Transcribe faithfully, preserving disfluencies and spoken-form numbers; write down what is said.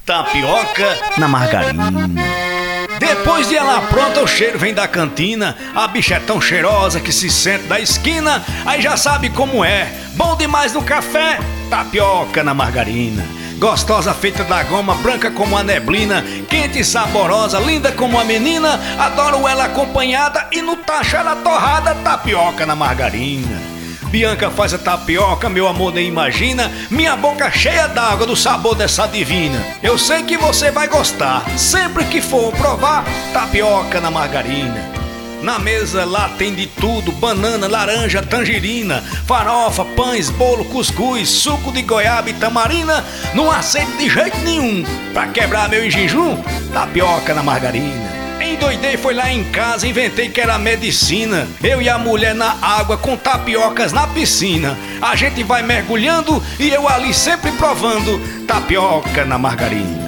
Tapioca na margarina. Depois de ela pronta, o cheiro vem da cantina. A bicha é tão cheirosa que se sente da esquina. Aí já sabe como é. Bom demais no café, tapioca na margarina. Gostosa feita da goma, branca como a neblina, quente e saborosa, linda como a menina. Adoro ela acompanhada e no tacho ela torrada, tapioca na margarina. Bianca faz a tapioca, meu amor nem imagina. Minha boca cheia d'água do sabor dessa divina. Eu sei que você vai gostar, sempre que for provar, tapioca na margarina. Na mesa lá tem de tudo, banana, laranja, tangerina, farofa, pães, bolo, cuscuz, suco de goiaba e tamarina. Não aceito de jeito nenhum, pra quebrar meu jejum, tapioca na margarina. Endoidei, foi lá em casa, inventei que era medicina. Eu e a mulher na água com tapiocas na piscina. A gente vai mergulhando e eu ali sempre provando tapioca na margarina.